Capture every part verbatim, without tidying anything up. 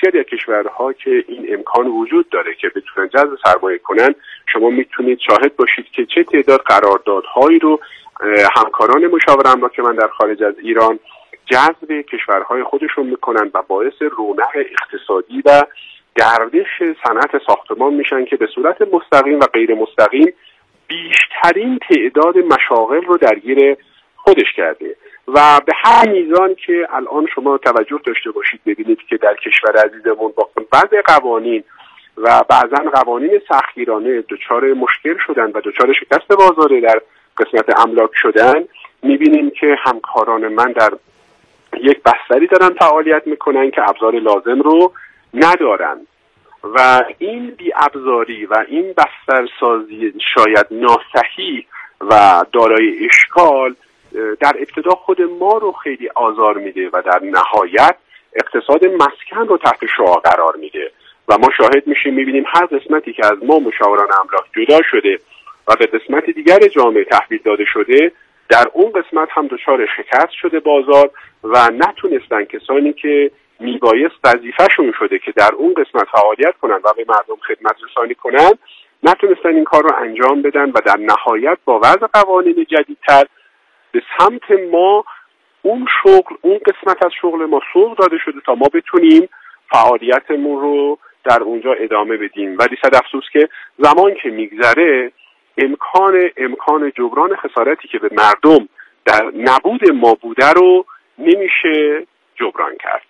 بسیاری از کشورها که این امکان وجود داره که بتونن جذب سرمایه کنن، شما میتونید شاهد باشید که چه تعداد قراردادهایی رو همکاران مشاور املاک من در خارج از ایران جذب کشورهای خودشون میکنن و باعث رونق اقتصادی و گردش صنعت ساختمان میشن که به صورت مستقیم و غیر مستقیم بیشترین تعداد مشاغل رو درگیر خودش کرده. و به هر میزان که الان شما توجه داشته باشید ببینید که در کشور عزیزمون با بعض قوانین و بعضا قوانین سختگیرانه دچار مشکل شدن و دچار شکست بازار در قسمت املاک شدن، میبینیم که همکاران من در یک بستری دارن فعالیت میکنن که ابزار لازم رو ندارن و این بی ابزاری و این بسترسازی شاید ناصحیح و دارای اشکال در ابتدا خود ما رو خیلی آزار میده و در نهایت اقتصاد مسکن رو تحت شعاع قرار میده و ما شاهد میشیم میبینیم هر قسمتی که از ما مشاوران املاک جدا شده و به قسمت دیگر جامعه تحویل داده شده، در اون قسمت هم دچار شکست شده بازار و نتونستن کسانی که میبایست وظیفه‌شون شده که در اون قسمت فعالیت کنن و به مردم خدمت رسانی کنن، نتونستن این کار رو انجام بدن و در نهایت با وضع قوانین جدیدتر به سمت ما اون شغل اون قسمت از شغل ما سوق داده شده تا ما بتونیم فعالیتمون رو در اونجا ادامه بدیم. ولی صد افسوس که زمان که میگذره امکان امکان جبران خسارتی که به مردم در نبود ما بوده رو نمیشه جبران کرد.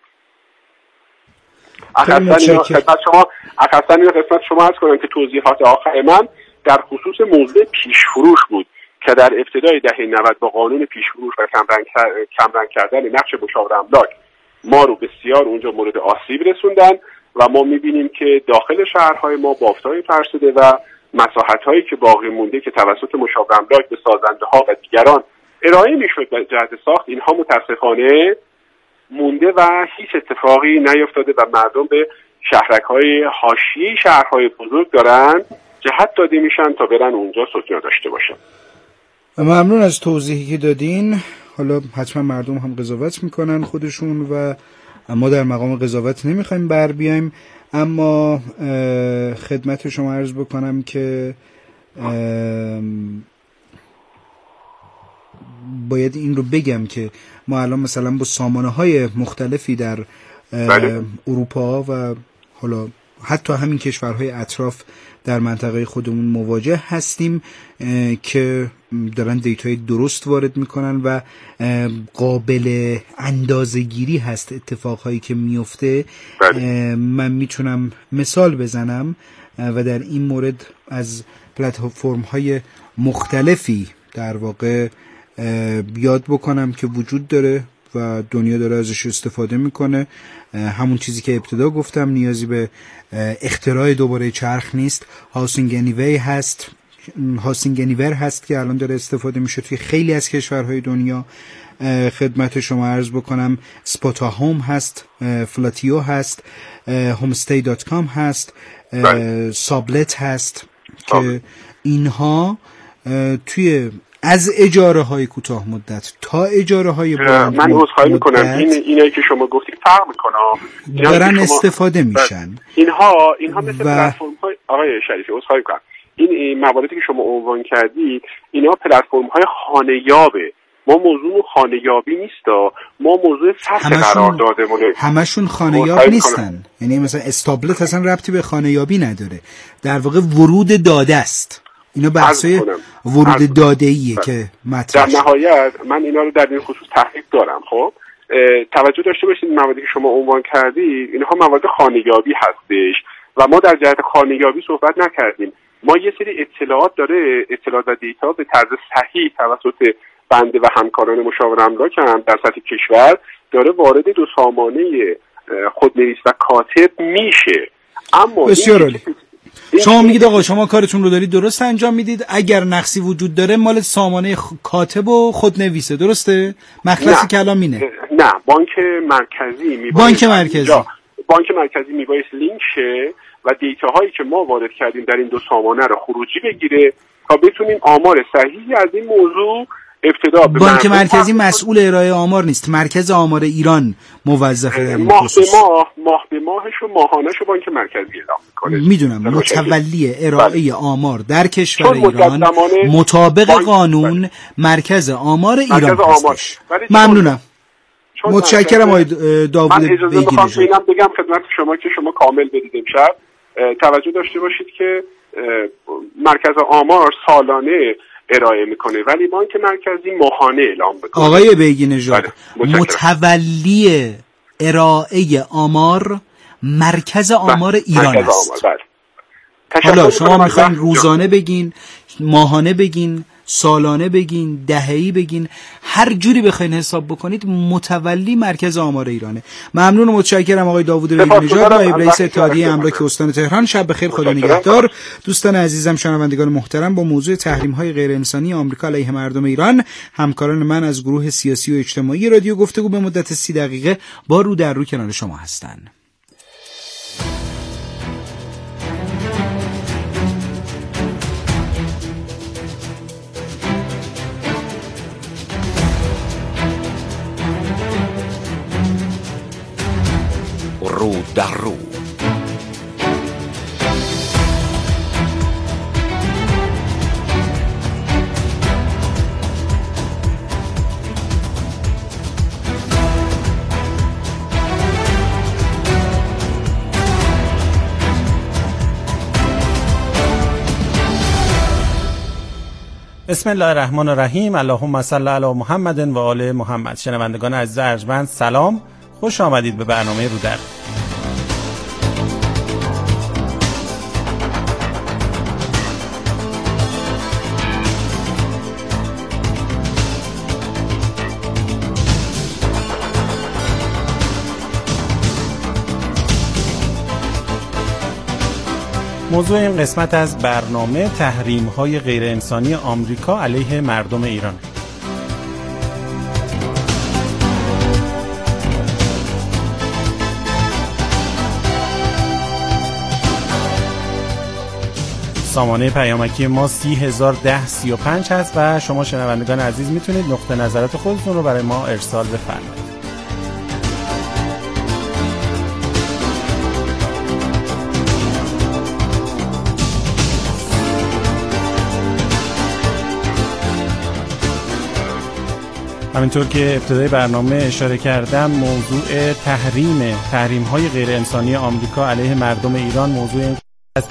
اخصاً خدمت شما اخصاً این قسمت شما عرض کنم که توضیحات آخر من در خصوص موضوع پیش فروش بود که در ابتدای دهه نود با قانون پیش فروش و کمرنگ کمرنگ کردن نقش مشاور املاک ما رو بسیار اونجا مورد آسیب رسوندن و ما میبینیم که داخل شهرهای ما بافت‌های فرسوده و مساحت‌هایی که باقی مونده که توسط مشاور املاک به سازنده‌ها و دیگران ارائه میشد در جهت ساخت، اینها متاسفانه مونده و هیچ اتفاقی نیفتاده و مردم به شهرک‌های حاشیه شهرهای بزرگ دارن جهت داده میشن تا برن اونجا سکونت داشته باشن. ممنون از توضیحی که دادین. حالا حتما مردم هم قضاوت میکنن خودشون و ما در مقام قضاوت نمیخوایم بر بیایم، اما خدمت شما عرض بکنم که باید این رو بگم که ما الان مثلا با سامانه های مختلفی در اروپا و حالا حتی همین کشورهای اطراف در منطقه خودمون مواجه هستیم که دارن دیتای درست وارد میکنن و قابل اندازه‌گیری هست اتفاقهایی که میفته. من میتونم مثال بزنم و در این مورد از پلتفرم های مختلفی در واقع بیاد بکنم که وجود داره و دنیا داره ازش استفاده میکنه. همون چیزی که ابتدا گفتم، نیازی به اختراع دوباره چرخ نیست. هاوسینگ انیوی هست هاوسینگ انیور هست که الان داره استفاده میشه توی خیلی از کشورهای دنیا. خدمت شما عرض بکنم سپوتا هوم هست، فلاتیو هست، هومستی دات کام هست، سابلت هست که اینها توی از اجاره های کوتاه مدت تا اجاره های بلند من عذرخواهی میکنم این اینایی که شما گفتید فرق میکنه دارن شما... استفاده میشن. اینها اینها مثل پلتفرم های آقای شریفی عذرخواهی میکنم این مواردی که شما عنوان کردید اینا پلتفرم های خانه‌یابه. ما موضوع خانه‌یابی نیستا، ما موضوع سطح قرار دادمونه. همشون خانه‌یاب نیستن، یعنی مثلا استابلت اصلا ربطی به خانه‌یابی نداره، در واقع ورود داده است. اینا بحثای ورود داده‌ایه که مطرح در نهایت من اینا رو در این خصوص تحقیق دارم. خب توجه داشته باشید مواردی که شما عنوان کردید اینها موارد خانه‌یابی هستش و ما در جهت خانه‌یابی صحبت نکردیم. ما یه سری اطلاعات داره، اطلاعات و دیتا به طرز صحیح توسط بنده و همکاران مشاور املاک هم در سطح کشور داره وارد دو سامانه خودنویس و کاتب میشه. اما بسیار عالی. شما میگید آقا شما کارتون رو دارید درست انجام میدید، اگر نقصی وجود داره مال سامانه کاتب و خودنویسه، درسته؟ مخلصی کلام اینه. نه، بانک مرکزی میبایست بانک مرکزی بانک مرکزی میبایست لینک شه و دیتاهایی که ما وارد کردیم در این دو سامانه رو خروجی بگیره تا بتونیم آمار صحیحی از این موضوع ابتدا به بانک مرکزی مسئول ارائه آمار نیست، مرکز آمار ایران موظفه در این ماه خصوص. به ماه ماه به ماهش و ماهانش بانک مرکزی اعلام میکنه. میدونم متولی ارائه بله. آمار در کشور ایران مطابق قانون بله. مرکز آمار ایران مرکز هستش. ممنونم. متشکرم آقای داوود بیگی نژاد. بگم خدمت شما که شما کامل بدید امشب توجه داشته باشید که مرکز آمار سالانه ارائه میکنه ولی بانک مرکزی ماهانه اعلام میکنه. آقای بیگی نژاد، متولی ارائه آمار مرکز آمار ایران مرکز است. آمار. حالا شما میخواین روزانه بگین، ماهانه بگین، سالانه بگین، دهه‌ای بگین، هر جوری بخواین حساب بکنید متولی مرکز آمار ایرانه. ممنون و متشکرم آقای داوود بیگی نژاد، نایب رئیس اتحادیه املاک استان تهران. شب بخیر، خدا نگهدار. دوستان عزیزم، شنوندگان محترم، با موضوع تحریم‌های غیر انسانی آمریکا علیه مردم ایران همکاران من از گروه سیاسی و اجتماعی رادیو گفتگو به مدت سی دقیقه با رو در رو کنار شما هستند. رو در رو. بسم الله الرحمن الرحیم. اللهم صل علی محمد و آل محمد. شنوندگان عزیز ارجمند سلام، خوش آمدید به برنامه رو در. موضوع این قسمت از برنامه تحریم‌های غیر انسانی آمریکا علیه مردم ایران. سامانه پیامکی ما سی هزار ده سی و پنج هست و شما شنوندگان عزیز میتونید نقطه نظرات خودتون رو برای ما ارسال بفرمایید. همینطور که ابتدای برنامه اشاره کردم، موضوع تحریم تحریم‌های غیر انسانی آمریکا علیه مردم ایران موضوع این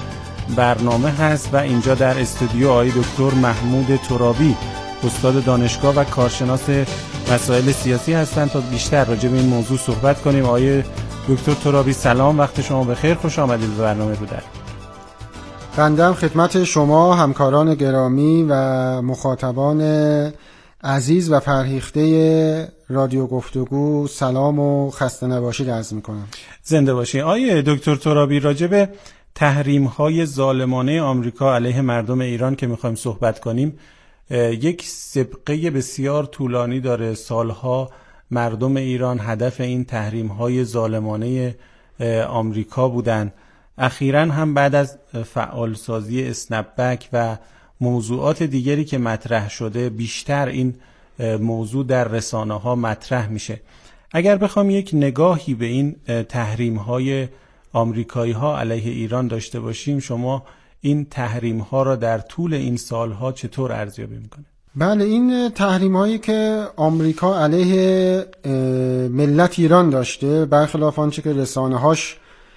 برنامه هست و اینجا در استودیو آقای دکتر محمود ترابی، استاد دانشگاه و کارشناس مسائل سیاسی هستند تا بیشتر راجع به این موضوع صحبت کنیم. آقای دکتر ترابی سلام، وقت شما بخیر، خوش آمدید به برنامه رو در. بنده خدمت شما همکاران گرامی و مخاطبان عزیز و فرهیخته رادیو گفتگو سلام و خسته نباشید عرض میکنم. زنده باشید. آقای دکتر ترابی، راجع به تحریم‌های ظالمانه آمریکا علیه مردم ایران که می‌خوایم صحبت کنیم، یک سابقه بسیار طولانی داره. سالها مردم ایران هدف این تحریم‌های ظالمانه آمریکا بودن. اخیراً هم بعد از فعالسازی اسنپ بک و موضوعات دیگری که مطرح شده، بیشتر این موضوع در رسانه‌ها مطرح میشه. اگر بخوام یک نگاهی به این تحریم‌های آمریکایی ها علیه ایران داشته باشیم، شما این تحریم ها را در طول این سالها چطور ارزیابی میکنه؟ بله، این تحریم هایی که آمریکا علیه ملت ایران داشته، برخلاف آنچه که رسانه هاش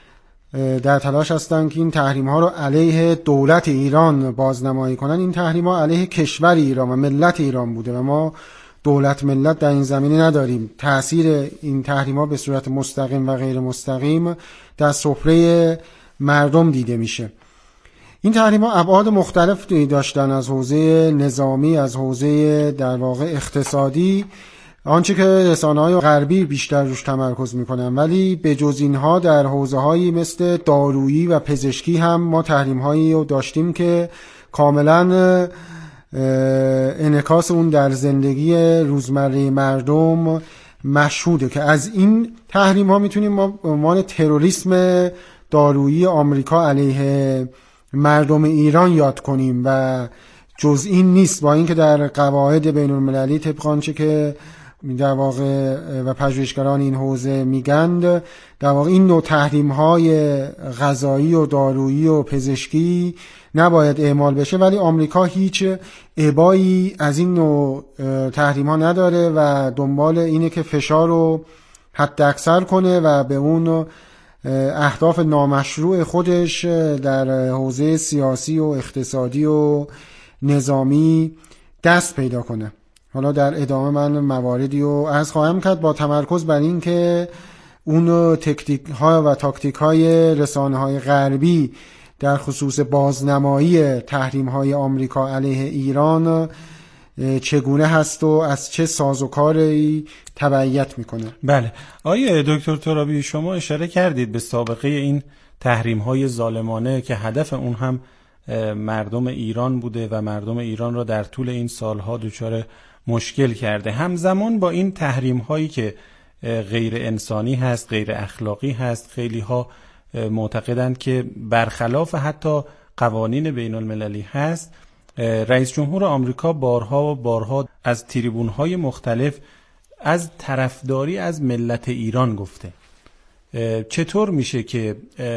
در تلاش هستن که این تحریم ها رو علیه دولت ایران بازنمایی کنن، این تحریم ها علیه کشور ایران و ملت ایران بوده و ما دولت ملت در این زمینه نداریم. تأثیر این تحریم‌ها به صورت مستقیم و غیر مستقیم در سفره مردم دیده میشه. این تحریم‌ها ابعاد مختلفی داشتن، از حوزه نظامی، از حوزه در واقع اقتصادی، آنچه که رسانه‌های غربی بیشتر روش تمرکز میکنن، ولی به جز اینها در حوزه‌هایی مثل دارویی و پزشکی هم ما تحریم‌هایی رو داشتیم که کاملاً انعکاس اون در زندگی روزمره مردم مشهوده که از این تحریم ها میتونیم ما به عنوان تروریسم دارویی آمریکا علیه مردم ایران یاد کنیم و جز این نیست، با اینکه در قواعد بین المللی طبق آنچه که در واقع و پژوهشگران این حوزه میگند، در واقع این نوع تحریم های غذایی و دارویی و پزشکی نباید اعمال بشه، ولی آمریکا هیچ ابایی از این نوع تحریم ها نداره و دنبال اینه که فشار رو حد اکثر کنه و به اون اهداف نامشروع خودش در حوزه سیاسی و اقتصادی و نظامی دست پیدا کنه. حالا در ادامه من مواردی رو عرض خواهم کرد با تمرکز بر این که اون تکتیک ها و تاکتیک های رسانه های غربی در خصوص بازنمایی تحریم های آمریکا علیه ایران چگونه هست و از چه سازوکاری تبعیت میکنه. بله آیه دکتر ترابی، شما اشاره کردید به سابقه این تحریم های ظالمانه که هدف اون هم مردم ایران بوده و مردم ایران را در طول این سالها دچار مشکل کرده. همزمان با این تحریم هایی که غیر انسانی هست، غیر اخلاقی هست، خیلی ها معتقدند که برخلاف حتی قوانین بین المللی هست، رئیس جمهور آمریکا بارها و بارها از تریبون های مختلف از طرفداری از ملت ایران گفته. چطور میشه که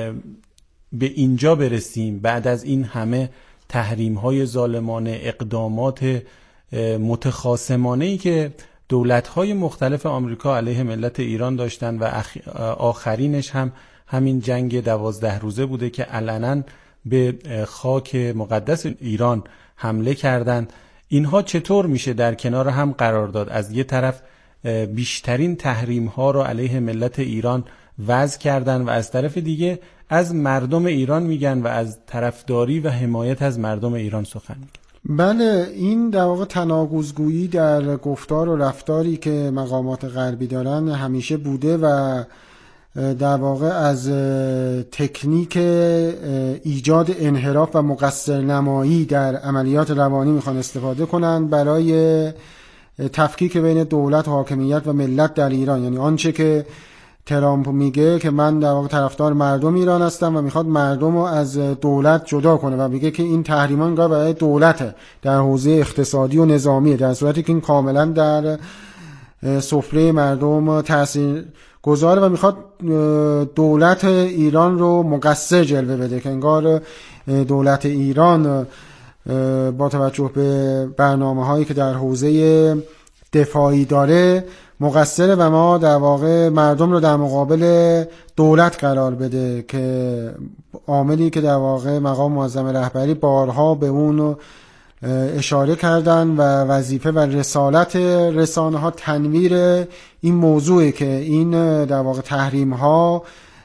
به اینجا برسیم بعد از این همه تحریم های ظالمانه، اقدامات متخاصمانه‌ای که دولت‌های مختلف آمریکا علیه ملت ایران داشتن و آخرینش هم همین جنگ دوازده روزه بوده که علناً به خاک مقدس ایران حمله کردند، اینها چطور میشه در کنار هم قرار داد؟ از یه طرف بیشترین تحریم ها رو علیه ملت ایران وضع کردن و از طرف دیگه از مردم ایران میگن و از طرفداری و حمایت از مردم ایران سخن میگن. بله، این در واقع تناقض‌گویی در گفتار و رفتاری که مقامات غربی دارن همیشه بوده و در واقع از تکنیک ایجاد انحراف و مقصر نمایی در عملیات روانی میخوان استفاده کنن برای تفکیک بین دولت و حاکمیت و ملت در ایران. یعنی آنچه که ترامپ میگه که من در واقع طرفدار مردم ایران هستم و میخواد مردم رو از دولت جدا کنه و میگه که این تحریمان انگار برای دولته در حوزه اقتصادی و نظامی، در صورتی که این کاملا در سفره مردم تاثیر گذاره و میخواد دولت ایران رو مقصر جلوه بده که انگار دولت ایران با توجه به برنامه هایی که در حوزه دفاعی داره مقصره و ما در واقع مردم رو در مقابل دولت قرار بده، که عاملی که در واقع مقام معظم رهبری بارها به اون اشاره کردن و وظیفه و رسالت رسانه ها تنویر این موضوعه که این در واقع تحریم ها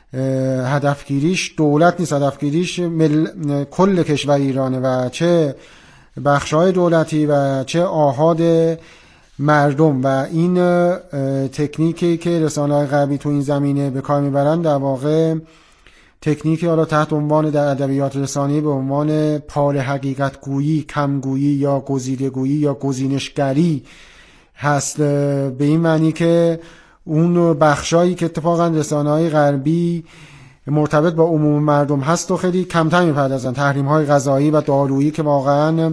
هدفگیریش دولت نیست، هدفگیریش مل... کل کشور ایرانه و چه بخشای دولتی و چه آحاد مردم. و این تکنیکی که رسانه‌های غربی تو این زمینه به کار میبرن در واقع تکنیکی حالا تحت عنوان در ادبیات رسانه‌ای به عنوان پال حقیقت گویی، کمگویی یا گزیده گویی یا گزینشگری هست، به این معنی که اون بخشایی که اتفاقا رسانه‌های غربی مرتبط با عموم مردم هست و خیلی کمتر میپردازن. تحریم‌های غذایی و دارویی که واقعا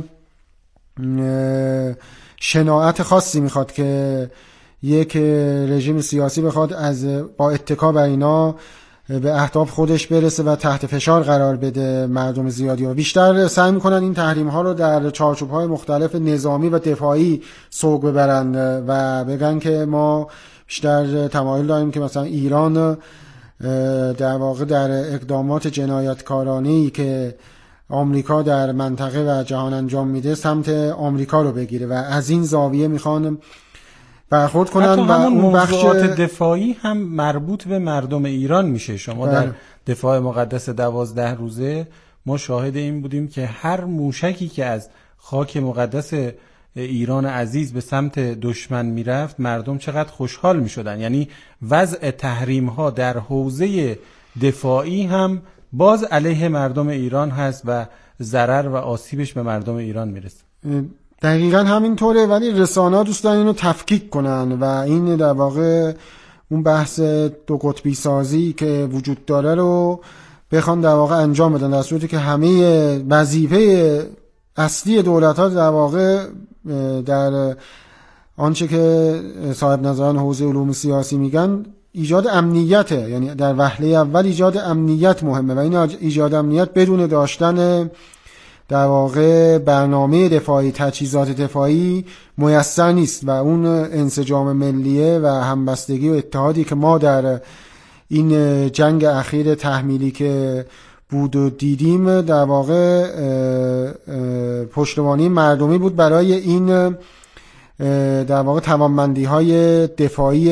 شناعت خاصی میخواد که یک رژیم سیاسی بخواد از با اتکا بر اینا به اهداف خودش برسه و تحت فشار قرار بده مردم زیادی و بیشتر سعی میکنن این تحریم ها رو در چارچوب های مختلف نظامی و دفاعی سوق ببرن و بگن که ما بیشتر تمایل داریم که مثلا ایران در واقع در اقدامات جنایتکارانه‌ای که آمریکا در منطقه و جهان انجام میده سمت آمریکا رو بگیره و از این زاویه میخوان برخورد کنن و اون بخش دفاعی هم مربوط به مردم ایران میشه. شما در دفاع مقدس دوازده روزه ما شاهد این بودیم که هر موشکی که از خاک مقدس ایران عزیز به سمت دشمن میرفت مردم چقدر خوشحال میشدن. یعنی وضع تحریم ها در حوزه دفاعی هم باز علیه مردم ایران هست و ضرر و آسیبش به مردم ایران میرسه. دقیقا همینطوره، ولی رسانه‌ها دوست دارن اینو تفکیک کنن و این در واقع اون بحث دو قطبی سازی که وجود داره رو بخوان در واقع انجام بدن، در صورتی که همه وظیفه اصلی دولت ها در واقع در آنچه که صاحب نظران حوزه علوم سیاسی میگن ایجاد امنیته، یعنی در وهله اول ایجاد امنیت مهمه و این ایجاد امنیت بدون داشتن در واقع برنامه دفاعی، تجهیزات دفاعی میسر نیست و اون انسجام ملیه و همبستگی و اتحادی که ما در این جنگ اخیر تحمیلی که بود و دیدیم در واقع پشتوانه مردمی بود برای این در واقع توانمندی های دفاعی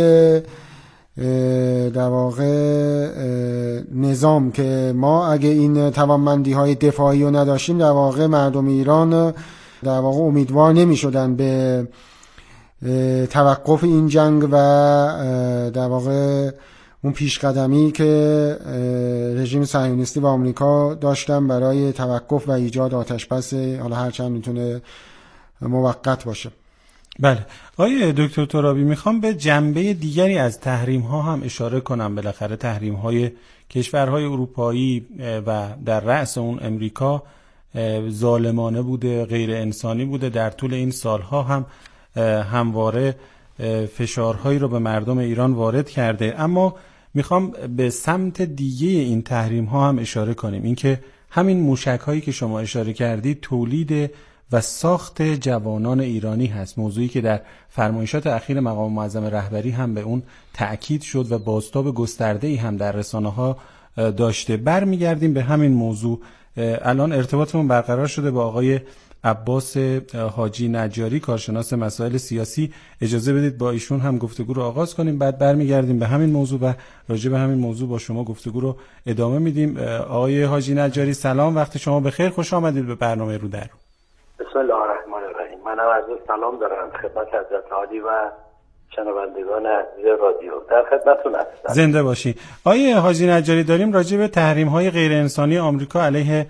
در واقع نظام که ما اگه این توانمندی های دفاعی رو نداشتیم در واقع مردم ایران در واقع امیدوار نمی شدن به توقف این جنگ و در واقع اون پیشقدمی که رژیم صهیونیستی و آمریکا داشتن برای توقف و ایجاد آتشبس، حالا هرچند میتونه موقت باشه. بله آقای دکتر ترابی، میخوام به جنبه دیگری از تحریم ها هم اشاره کنم. بالاخره تحریم های کشورهای اروپایی و در رأس اون امریکا ظالمانه بوده، غیر انسانی بوده. در طول این سالها هم همواره فشارهایی رو به مردم ایران وارد کرده. اما میخوام به سمت دیگه این تحریم ها هم اشاره کنیم، اینکه همین موشک هایی که شما اشاره کردید تولید و ساخت جوانان ایرانی هست، موضوعی که در فرمایشات اخیر مقام معظم رهبری هم به اون تأکید شد و بازتاب گسترده‌ای هم در رسانه‌ها داشته. برمیگردیم به همین موضوع. الان ارتباطمون برقرار شده با آقای عباس حاجی نجاری، کارشناس مسائل سیاسی. اجازه بدید با ایشون هم گفتگو رو آغاز کنیم، بعد برمیگردیم به همین موضوع و راجع به همین موضوع با شما گفتگو رو ادامه میدیم. آقای حاجی نجاری سلام، وقت شما بخیر، خوش آمدید به برنامه رو در رو. بسم الله الرحمن الرحیم. منم عرض سلام دارم خدمت حضرت عالی و شنوندگان عزیز رادیو. در خدمتتون هستم. زنده باشی. آقای حاجی نجاری، داریم راجع به تحریم‌های غیر انسانی آمریکا علیه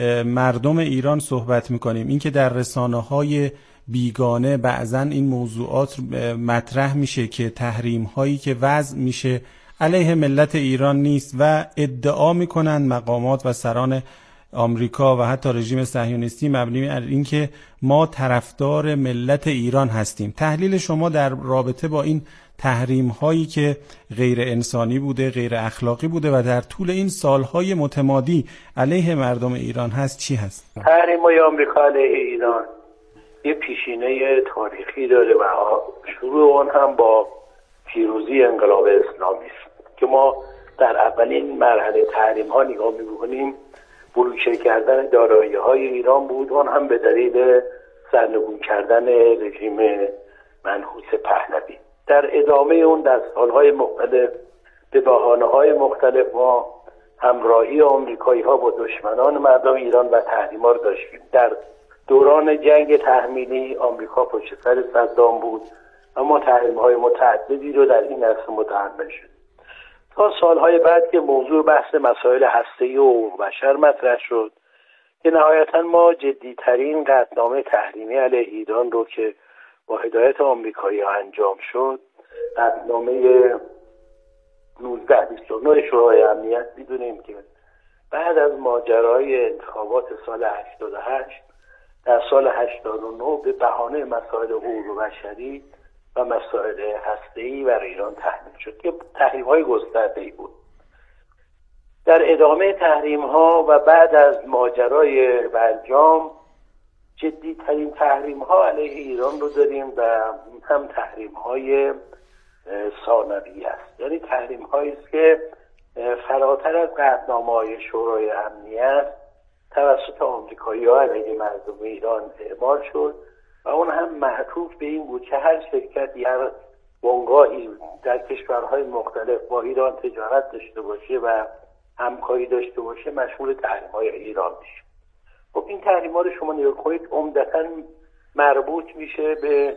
مردم ایران صحبت می‌کنیم. اینکه در رسانه‌های بیگانه بعضاً این موضوعات مطرح میشه که تحریم‌هایی که وضع میشه علیه ملت ایران نیست و ادعا می‌کنن مقامات و سران آمریکا و حتی رژیم صهیونیستی مبنی بر اینکه ما طرفدار ملت ایران هستیم. تحلیل شما در رابطه با این تحریم هایی که غیر انسانی بوده، غیر اخلاقی بوده و در طول این سالهای متمادی علیه مردم ایران هست چی هست؟ تحریم های آمریکا علیه ایران یه پیشینه تاریخی داره و شروع اون هم با پیروزی انقلاب اسلامی است که ما در اولین مرحله تحریم ها نگاه می‌کنیم بروکه کردن دارایی های ایران بود، اون هم به دلیل سرنگون کردن رژیم منحوس پهلوی. در ادامه اون در سالهای مختلف به بهانه‌های مختلف ما همراهی آمریکایی ها با دشمنان مردم ایران و تحریم‌ها رو داشتیم. در دوران جنگ تحمیلی آمریکا پشت سر صدام بود، اما تحریم‌های متعددی رو در این عرصه متحمل شد. تا سالهای بعد که موضوع بحث مسائل هسته‌ای و حقوق بشر مطرح شد که نهایتاً ما جدی‌ترین قطعنامه تحریمی علیه ایران رو که با هدایت آمریکایی‌ها انجام شد، قطعنامه نوزده بیست و نه شورای امنیت، می‌دونیم که بعد از ماجرای انتخابات سال هشتاد و هشت در سال هشتاد و نه به بهانه مسائل حقوق بشری و مسائل هسته‌ای بر ایران تحمیل شد که تحریم‌های گسترده‌ای بود. در ادامه تحریم‌ها و بعد از ماجرای برجام جدی‌ترین تحریم‌ها علیه ایران رو داریم و هم تحریم‌های ثانوی است، یعنی تحریم‌هایی است که فراتر از قطعنامه‌های شورای امنیت توسط آمریکایی‌ها علیه مردم ایران اعمال شد و اون هم معطوف به این بود که هر شرکتی، هر بنگاهی در کشورهای مختلف با ایران تجارت داشته باشه و همکاری داشته باشه مشمول تحریم‌های ایران میشه. خب این تحریم‌ها رو شما نگاه کنید عمدتاً مربوط میشه به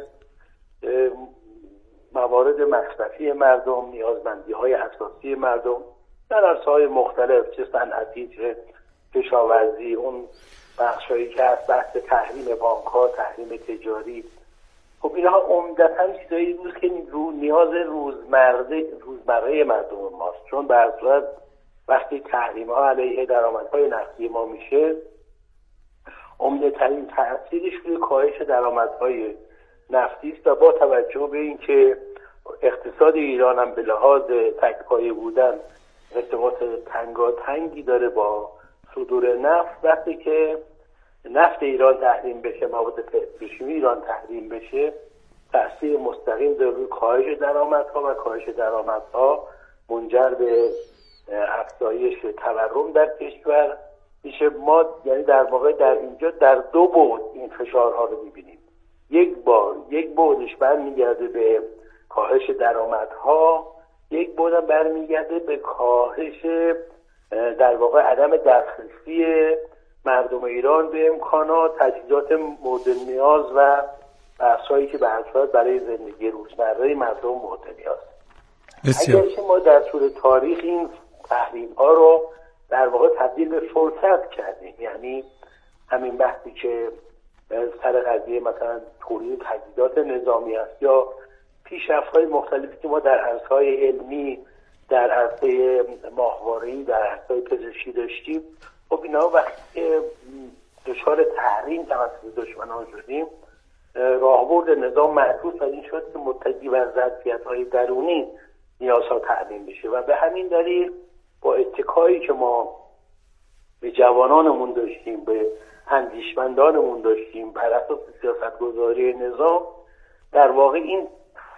موارد مصرفی مردم، نیازمندی‌های اساسی مردم در عرصه‌های مختلف، چه صنعتی چه کشاورزی، اون بخشایی که از بحث تحریم بانک‌ها، تحریم تجاری. خب اینها عمدتاً چیزایی بود که رو نیاز روزمره روزمره مردم ماست، چون به هر صورت وقتی تحریم‌ها علیه درآمدهای نفتی ما میشه عمده ترین تأثیرش روی کاهش درآمدهای نفتی است و با توجه به اینکه اقتصاد ایران هم به لحاظ تک‌پایه بودن ارتباط تنگاتنگی داره با صدور نفت، وقتی که نفت ایران تحریم بشه، مواد پتروشیمی ایران تحریم بشه، تأثیر مستقیم داره روی کاهش درآمدها و کاهش درآمدها منجر به افزایش تورم در کشور میشه. ما یعنی در واقع در اینجا در دو بعد این فشارها رو میبینیم. یک بار یک بعدش برمیگرده به کاهش درآمدها، یک بعد برمیگرده به کاهش در واقع عدم دسترسی مردم ایران به امکانات، تجهیزات مورد نیاز و بحثایی که به هر صورت برای زندگی روزمره مردم مورد نیاز. اگرچه ما در طول تاریخ این تحریم ها رو در واقع تبدیل به فرصت کردیم، یعنی همین بحثی که سر قضیه مثلا تولید تجهیزات نظامی است یا پیشرفت‌های مختلفی که ما در عرصه‌های علمی، در عرصه ماهواره‌ای، در عرصه پزشکی داشتیم، خب اینا وقتی که دچار تحریم توسط دشمنان شدیم، راهبرد نظام معطوف بر این شد که متکی بر ظرفیت‌های درونی نیازها تأمین بشه و به همین دلیل با اتکایی که ما به جوانانمون داشتیم، به اندیشمندانمون داشتیم، بر اساس سیاست‌گذاری نظام، در واقع این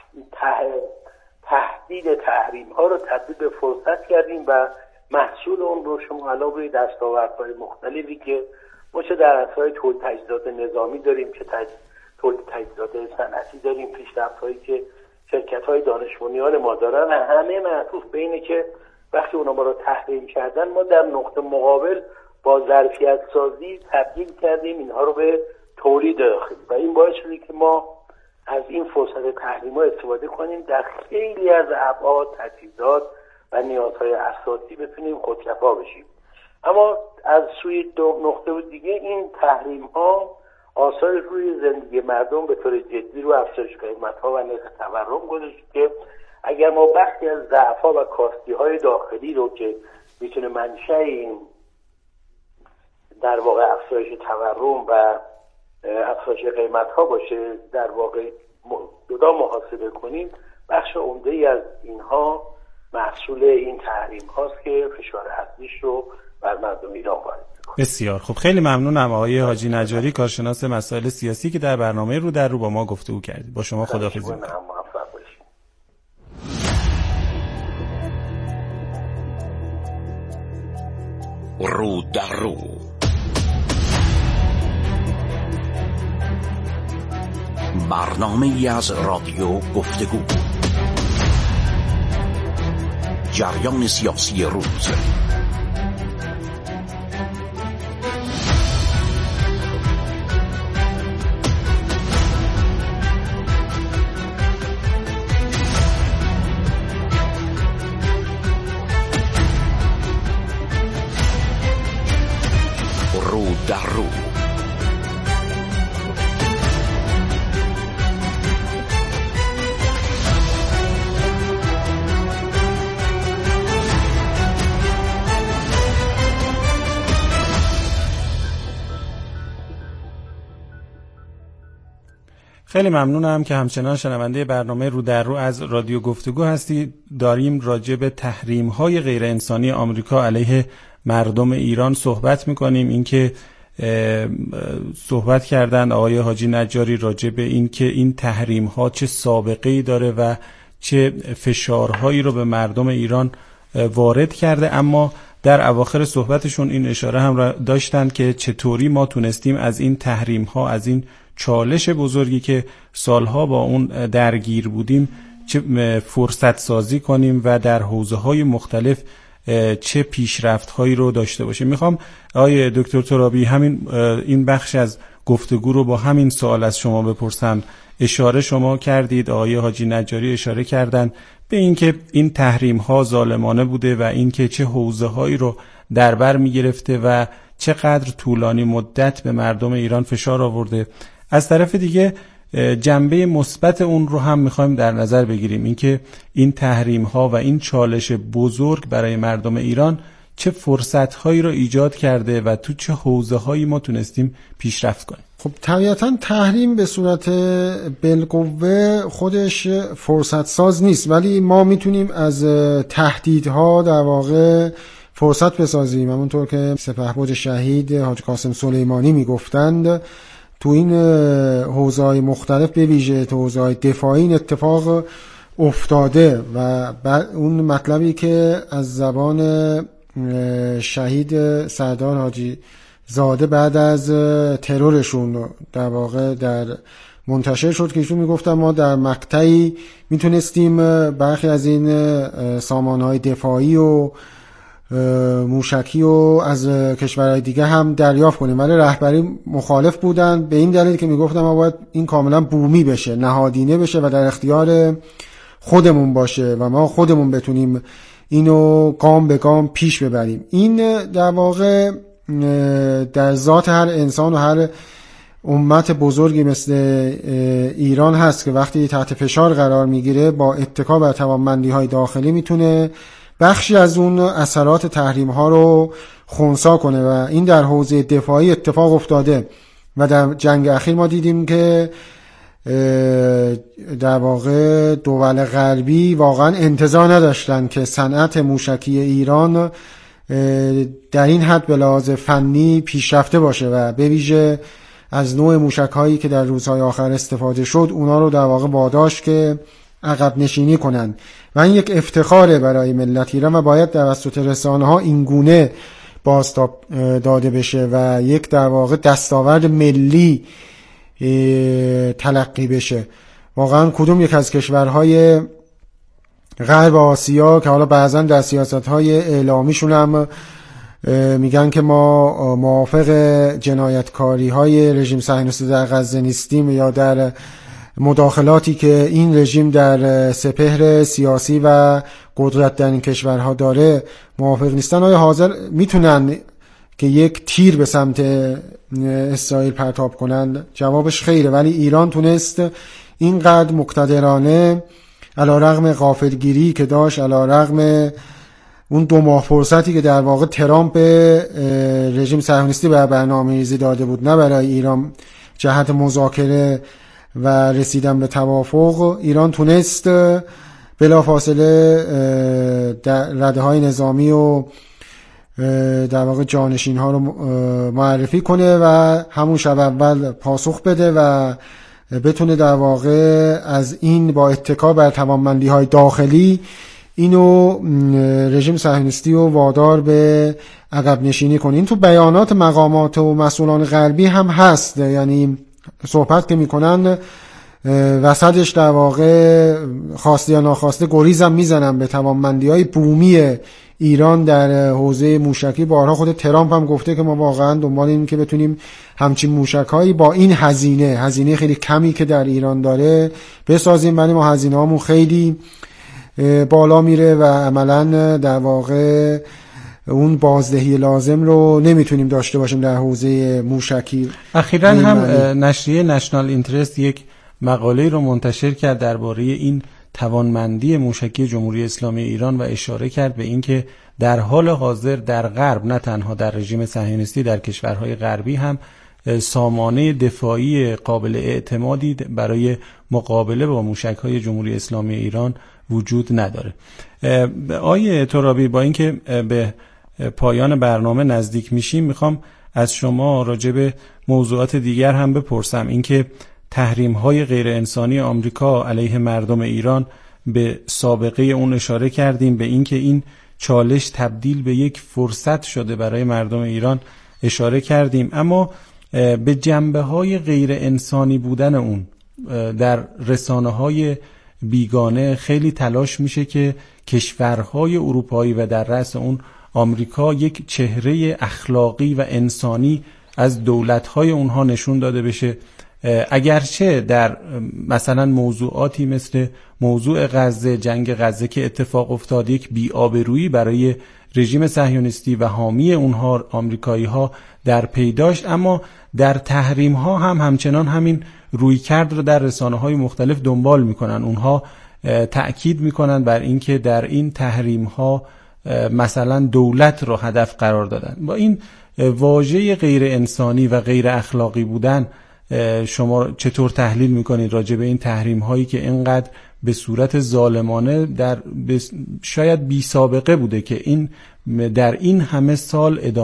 تهدید تحریم ها رو تبدیل به فرصت کردیم و محصول اون رو شما علاوه بر دستاوردهای مختلفی که ما چه در عرصه‌های تولید تجهیزات نظامی داریم، چه تولید تجهیزات صنعتی داریم، پیشرفت‌هایی که شرکت‌های دانش بنیان ما دارن، همه معطوف به اینه که وقتی اونا ما رو تحریم کردن، ما در نقطه مقابل با ظرفیت سازی تبدیل کردیم اینها رو به تولید داخلی و این باعث شده که ما از این فرصت تحریم‌ها استفاده کنیم، در خیلی از ابعاد، تجهیزات و نیازهای اساسی بتونیم خودکفا بشیم. اما از سوی دو نقطه دیگه این تحریم‌ها آثار روی زندگی مردم به طور جدی رو افزایش قیمت‌ها و نرخ تورم گذاشت که اگر ما بخشی از ضعف‌ها و کاستی‌های داخلی رو که میتونه منشأ این در واقع افزایش تورم و افزایش قیمت‌ها باشه در واقع جدا محاسبه کنیم، بخش عمده‌ای از اینها محصول این تحریم هاست که فشار اصلیش رو بر مردم ایران وارد می‌کنه. بسیار خب، خیلی ممنونم آقای حاجی نجاری، کارشناس مسائل سیاسی که در برنامه رو در رو با ما گفتگو کردید. با شما خداحافظی می‌کنم. موفق باشید. رو در رو برنامه‌ای از رادیو گفتگو، جریان سیاسی روز، رو در رو. خیلی ممنونم که همچنان شنونده برنامه رو در رو از رادیو گفتگو هستی. داریم راجع به تحریم‌های غیر انسانی آمریکا علیه مردم ایران صحبت می‌کنیم. اینکه صحبت کردن آقای حاجی نجاری راجع به این که این تحریم‌ها چه سابقه‌ای داره و چه فشارهایی رو به مردم ایران وارد کرده، اما در اواخر صحبتشون این اشاره هم داشتن که چطوری ما تونستیم از این تحریم‌ها، از این چالش بزرگی که سالها با اون درگیر بودیم، چه فرصت سازی کنیم و در حوزه‌های مختلف چه پیشرفت‌هایی رو داشته باشیم. میخوام آقای دکتر ترابی همین این بخش از گفتگو رو با همین سوال از شما بپرسم. اشاره شما کردید، آقای حاجی نجاری اشاره کردن به اینکه این تحریم‌ها ظالمانه بوده و اینکه چه حوزه‌هایی رو در بر می‌گرفته و چقدر طولانی مدت به مردم ایران فشار آورده. از طرف دیگه جنبه مثبت اون رو هم میخوایم در نظر بگیریم، اینکه این تحریم ها و این چالش بزرگ برای مردم ایران چه فرصت‌هایی را ایجاد کرده و تو چه حوزه‌هایی ما تونستیم پیشرفت کنیم؟ خب طبیعتاً تحریم به صورت بالقوه خودش فرصت ساز نیست، ولی ما میتونیم از تهدیدها در واقع فرصت بسازیم. همونطور که سپهبد شهید حاج قاسم سلیمانی میگفتند، تو این حوزه‌های مختلف به ویژه تو حوزه‌های دفاعی این اتفاق افتاده و بعد اون مطلبی که از زبان شهید سردار حاجی زاده بعد از ترورشون در واقع در منتشر شد که ایشون میگفتن ما در مقطعی میتونستیم برخی از این سامانهای دفاعی و موشکی و از کشورهای دیگه هم دریافت کنیم، ولی رهبری مخالف بودن به این دلیل که میگفتن ما باید این کاملا بومی بشه، نهادینه بشه و در اختیار خودمون باشه و ما خودمون بتونیم اینو گام به گام پیش ببریم. این در واقع در ذات هر انسان و هر امت بزرگی مثل ایران هست که وقتی تحت فشار قرار میگیره با اتکا بر توانمندی‌های داخلی میتونه بخشی از اون اثرات تحریم ها رو خنثی کنه و این در حوزه دفاعی اتفاق افتاده و در جنگ اخیر ما دیدیم که در واقع دول غربی واقعا انتظار نداشتن که صنعت موشکی ایران در این حد به لحاظ فنی پیشرفته باشه و به ویژه از نوع موشک هایی که در روزهای آخر استفاده شد اونا رو در واقع واداشت که عقب نشینی کنن و این یک افتخاره برای ملت ایران و باید توسط رسانه ها این گونه بازتاب داده بشه و یک در واقع دستاورد ملی تلقی بشه. واقعا کدوم یک از کشورهای غرب آسیا که حالا بعضا در سیاست‌های اعلامیشون هم میگن که ما موافق جنایتکاری‌های رژیم صهیونیستی در غزه نیستیم یا در مداخلاتی که این رژیم در سپهر سیاسی و قدرت در این کشورها داره موافق نیستن، آیا حاضر میتونن که یک تیر به سمت اسرائیل پرتاب کنند؟ جوابش خیره، ولی ایران تونست اینقدر مقتدرانه علیرغم غافلگیری که داشت، علیرغم اون دو ماه فرصتی که در واقع ترامپ رژیم صهیونیستی بر برنامه‌ریزی داده بود نه برای ایران جهت مذاکره و رسیدن به توافق، ایران تونست بلافاصله رده‌های نظامی و در واقع جانشین ها رو معرفی کنه و همون شب اول پاسخ بده و بتونه در واقع از این با اتکا بر توانمندی های داخلی اینو رژیم صهیونیستی و وادار به عقب نشینی کنه. این تو بیانات مقامات و مسئولان غربی هم هست، یعنی صحبت که میکنن وسطش در واقع خواسته یا ناخواسته گریز هم میزنن به توانمندی های بومی ایران در حوزه موشکی. بارها خود ترامپ هم گفته که ما واقعا دنبال این که بتونیم همچین موشک‌هایی با این هزینه هزینه خیلی کمی که در ایران داره بسازیم، ولی ما هزینه‌هامون خیلی بالا میره و عملاً در واقع اون بازدهی لازم رو نمیتونیم داشته باشیم در حوزه موشکی. اخیراً هم نشریه نشنال اینترست یک مقاله رو منتشر کرد درباره این توانمندی موشکی جمهوری اسلامی ایران و اشاره کرد به اینکه در حال حاضر در غرب، نه تنها در رژیم صهیونیستی، در کشورهای غربی هم سامانه دفاعی قابل اعتمادی برای مقابله با موشک‌های جمهوری اسلامی ایران وجود نداره. آیه ترابی، با اینکه به پایان برنامه نزدیک میشیم میخوام از شما راجع به موضوعات دیگر هم بپرسم. اینکه تحریم‌های غیر انسانی آمریکا علیه مردم ایران، به سابقه اون اشاره کردیم، به اینکه این چالش تبدیل به یک فرصت شده برای مردم ایران اشاره کردیم، اما به جنبه‌های غیر انسانی بودن اون در رسانه‌های بیگانه خیلی تلاش میشه که کشورهای اروپایی و در رأس اون آمریکا یک چهره اخلاقی و انسانی از دولت‌های اونها نشون داده بشه، اگرچه در مثلا موضوعاتی مثل موضوع غزه، جنگ غزه که اتفاق افتاد، یک بی‌آبرویی برای رژیم صهیونیستی و حامی اونها آمریکایی‌ها در پی داشت، اما در تحریم‌ها هم همچنان همین رویکرد رو در رسانه‌های مختلف دنبال می‌کنن. اونها تأکید می‌کنن بر اینکه در این تحریم‌ها مثلا دولت رو هدف قرار دادن. با این واژه غیر انسانی و غیر اخلاقی بودن شما چطور تحلیل میکنید راجع به این تحریم هایی که اینقدر به صورت ظالمانه در شاید بی سابقه بوده که این در این همه سال ادامه